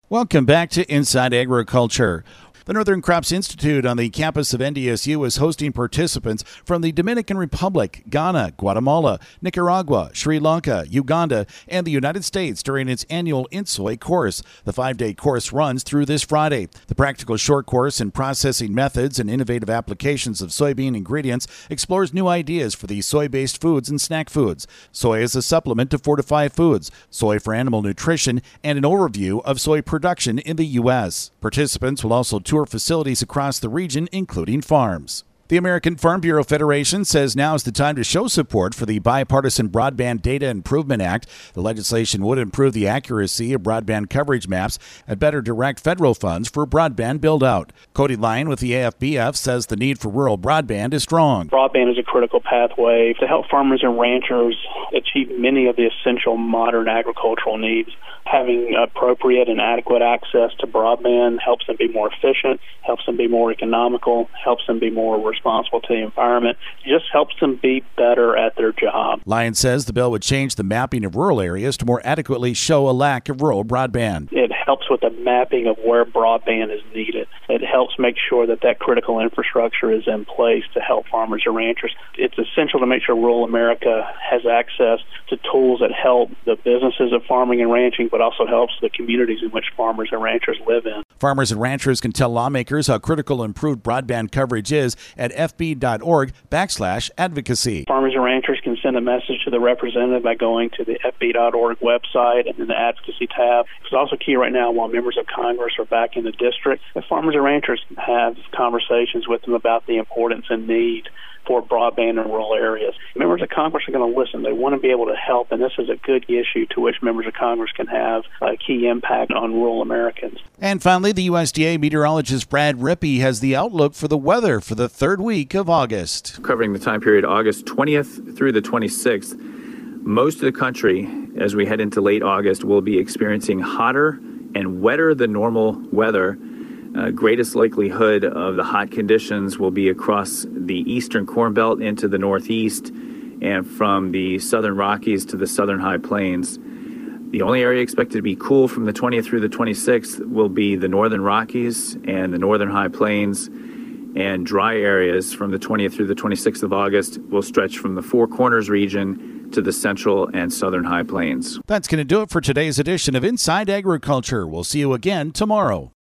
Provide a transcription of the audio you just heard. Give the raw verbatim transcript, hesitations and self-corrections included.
Welcome back to Inside Agriculture. The Northern Crops Institute on the campus of N D S U is hosting participants from the Dominican Republic, Ghana, Guatemala, Nicaragua, Sri Lanka, Uganda, and the United States during its annual INSOY course. The five-day course runs through this Friday. The practical short course in processing methods and innovative applications of soybean ingredients explores new ideas for the soy-based foods and snack foods. Soy as a supplement to fortify foods, soy for animal nutrition, and an overview of soy production in the U S. Participants will also tour facilities across the region, including farms. The American Farm Bureau Federation says now is the time to show support for the Bipartisan Broadband Data Improvement Act. The legislation would improve the accuracy of broadband coverage maps and better direct federal funds for broadband build-out. Cody Lyon with the A F B F says the need for rural broadband is strong. Broadband is a critical pathway to help farmers and ranchers achieve many of the essential modern agricultural needs. Having appropriate and adequate access to broadband helps them be more efficient, helps them be more economical, helps them be more responsible to the environment, just helps them be better at their job. Lyon says the bill would change the mapping of rural areas to more adequately show a lack of rural broadband. It helps with the mapping of where broadband is needed. It helps make sure that that critical infrastructure is in place to help farmers and ranchers. It's essential to make sure rural America has access to tools that help the businesses of farming and ranching, but also helps the communities in which farmers and ranchers live in. Farmers and ranchers can tell lawmakers how critical improved broadband coverage is at fb.org backslash advocacy. Farmers and ranchers can send a message to the representative by going to the f b dot org website and then the advocacy tab. It's also key right now while members of Congress are back in the district that farmers and ranchers have conversations with them about the importance and need for broadband in rural areas. Members of Congress are going to listen. They want to be able to help, and this is a good issue to which members of Congress can have a key impact on rural Americans. And finally, the U S D A meteorologist Brad Rippey has the outlook for the weather for the third week of August. Covering the time period August twentieth through the twenty-sixth, most of the country, as we head into late August, will be experiencing hotter and wetter than normal weather. Uh, greatest likelihood of the hot conditions will be across the eastern Corn Belt into the northeast and from the southern Rockies to the southern High Plains. The only area expected to be cool from the twentieth through the twenty-sixth will be the northern Rockies and the northern High Plains, and dry areas from the twentieth through the twenty-sixth of August will stretch from the Four Corners region to the central and southern High Plains. That's going to do it for today's edition of Inside Agriculture. We'll see you again tomorrow.